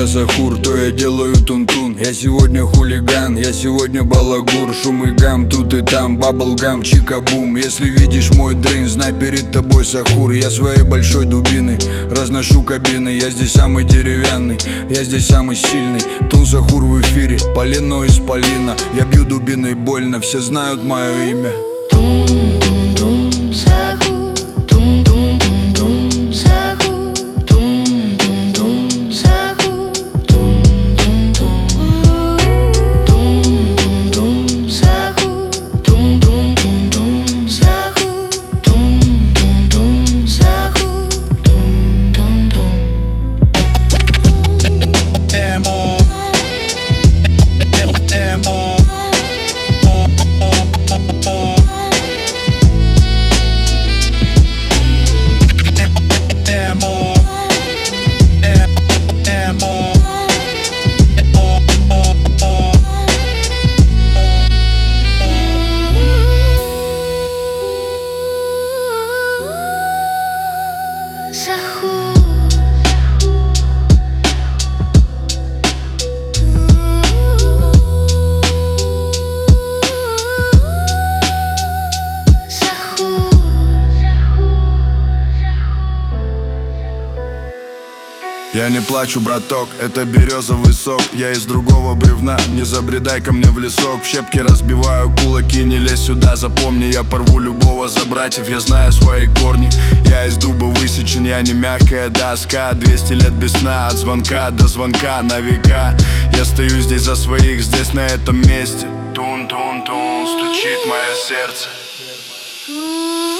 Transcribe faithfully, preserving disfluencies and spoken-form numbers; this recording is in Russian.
я сахур, то я делаю тун-тун. Я сегодня хулиган, я сегодня балагур. Шум и гам тут и там, баблгам, чика-бум. Если видишь мой дрын, знай, перед тобой сахур. Я своей большой дубиной разношу кабины. Я здесь самый деревянный, я здесь самый сильный. Тун сахур в эфире, полено из полина. Я бью дубиной больно, все знают мое имя. Я не плачу, браток, это березовый сок. Я из другого бревна, не забредай ко мне в лесок. В щепки разбиваю кулаки, не лезь сюда, запомни. Я порву любого за братьев, я знаю свои корни. Я из дуба высечен, я не мягкая доска. Двести лет без сна, от звонка до звонка на века. Я стою здесь за своих, здесь на этом месте. Тун-тун-тун, стучит мое сердце.